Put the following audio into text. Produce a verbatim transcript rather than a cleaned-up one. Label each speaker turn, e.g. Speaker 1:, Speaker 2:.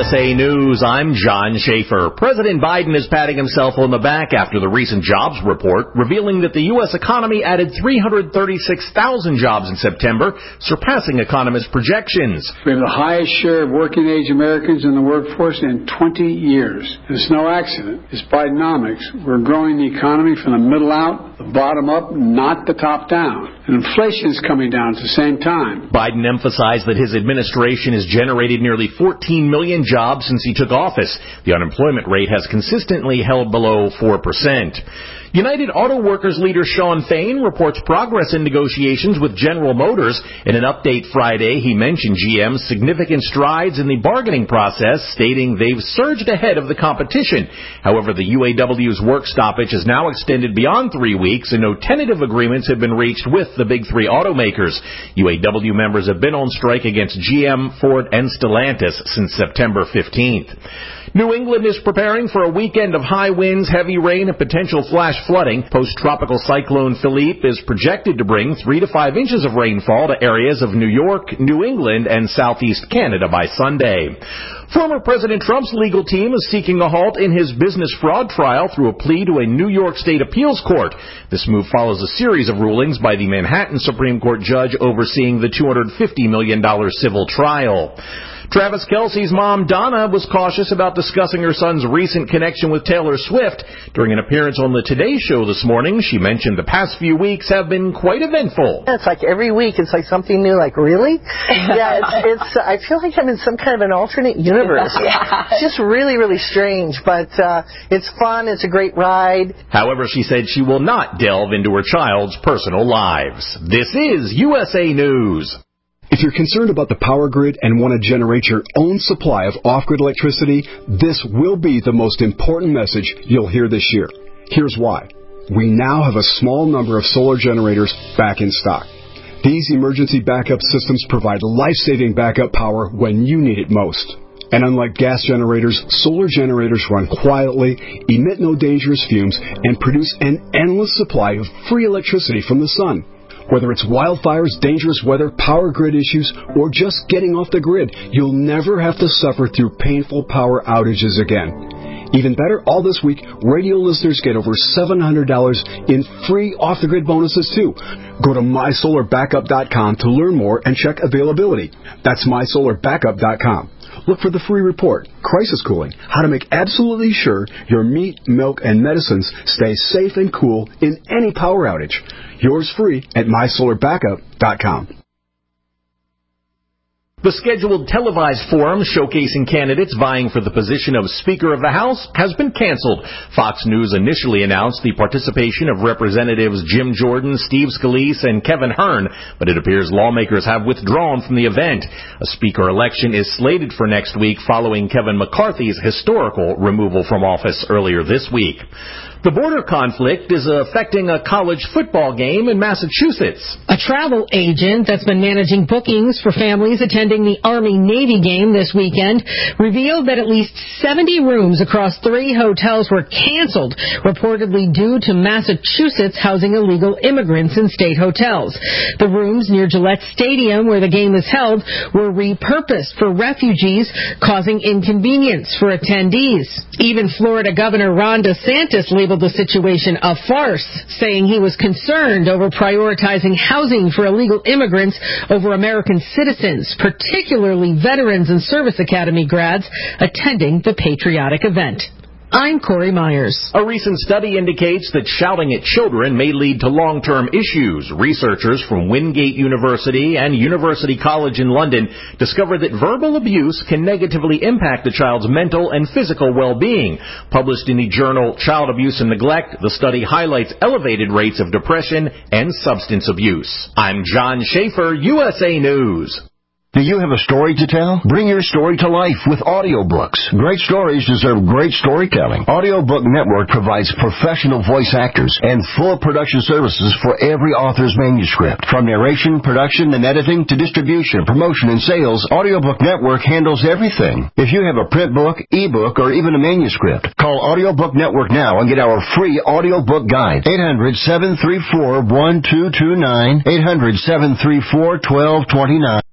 Speaker 1: S A News, I'm John Schaefer. President Biden is patting himself on the back after the recent jobs report, revealing that the U S economy added three hundred thirty-six thousand jobs in September, surpassing economists' projections.
Speaker 2: We have the highest share of working-age Americans in the workforce in twenty years. It's no accident. It's Bidenomics. We're growing the economy from the middle out, the bottom up, not the top down. And inflation's coming down at the same time.
Speaker 1: Biden emphasized that his administration has generated nearly fourteen million jobs since he took office. The unemployment rate has consistently held below four percent. United Auto Workers leader Shawn Fain reports progress in negotiations with General Motors. In an update Friday, he mentioned G M's significant strides in the bargaining process, stating they've surged ahead of the competition. However, the U A W's work stoppage is now extended beyond three weeks, and no tentative agreements have been reached with the big three automakers. U A W members have been on strike against G M, Ford, and Stellantis since September fifteenth. New England is preparing for a weekend of high winds, heavy rain, and potential flash flooding. Post-tropical cyclone Philippe is projected to bring three to five inches of rainfall to areas of New York, New England, and southeast Canada by Sunday. Former President Trump's legal team is seeking a halt in his business fraud trial through a plea to a New York State appeals court. This move follows a series of rulings by the Manhattan Supreme Court judge overseeing the two hundred fifty million dollars civil trial. Travis Kelce's mom, Donna, was cautious about discussing her son's recent connection with Taylor Swift. During an appearance on the Today Show this morning, she mentioned the past few weeks have been quite eventful.
Speaker 3: It's like every week it's like something new, like, really? Yeah, it's, it's uh, I feel like I'm in some kind of an alternate universe.
Speaker 4: Yeah.
Speaker 3: It's just really, really strange, but uh, it's fun. It's a great ride.
Speaker 1: However, she said she will not delve into her child's personal lives. This is U S A News.
Speaker 5: If you're concerned about the power grid and want to generate your own supply of off-grid electricity, this will be the most important message you'll hear this year. Here's why. We now have a small number of solar generators back in stock. These emergency backup systems provide life-saving backup power when you need it most. And unlike gas generators, solar generators run quietly, emit no dangerous fumes, and produce an endless supply of free electricity from the sun. Whether it's wildfires, dangerous weather, power grid issues, or just getting off the grid, you'll never have to suffer through painful power outages again. Even better, all this week, radio listeners get over seven hundred dollars in free off-the-grid bonuses, too. Go to my solar backup dot com to learn more and check availability. That's my solar backup dot com. Look for the free report, Crisis Cooling, how to make absolutely sure your meat, milk, and medicines stay safe and cool in any power outage. Yours free at my solar backup dot com.
Speaker 1: The scheduled televised forum showcasing candidates vying for the position of Speaker of the House has been canceled. Fox News initially announced the participation of Representatives Jim Jordan, Steve Scalise, and Kevin Hern, but it appears lawmakers have withdrawn from the event. A Speaker election is slated for next week following Kevin McCarthy's historical removal from office earlier this week. The border conflict is affecting a college football game in Massachusetts.
Speaker 6: A travel agent that's been managing bookings for families attending the Army-Navy game this weekend revealed that at least seventy rooms across three hotels were canceled, reportedly due to Massachusetts housing illegal immigrants in state hotels. The rooms near Gillette Stadium, where the game is held, were repurposed for refugees, causing inconvenience for attendees. Even Florida Governor Ron DeSantis labeled the situation a farce, saying he was concerned over prioritizing housing for illegal immigrants over American citizens, particularly veterans and service academy grads attending the patriotic event. I'm Corey Myers.
Speaker 1: A recent study indicates that shouting at children may lead to long-term issues. Researchers from Wingate University and University College in London discovered that verbal abuse can negatively impact a child's mental and physical well-being. Published in the journal Child Abuse and Neglect, the study highlights elevated rates of depression and substance abuse. I'm John Schaefer, U S A News.
Speaker 7: Do you have a story to tell? Bring your story to life with audiobooks. Great stories deserve great storytelling. Audiobook Network provides professional voice actors and full production services for every author's manuscript. From narration, production, and editing to distribution, promotion, and sales, Audiobook Network handles everything. If you have a print book, ebook, or even a manuscript, call Audiobook Network now and get our free audiobook guide. eight hundred, seven three four, one two two nine, eight hundred, seven three four, one two two nine.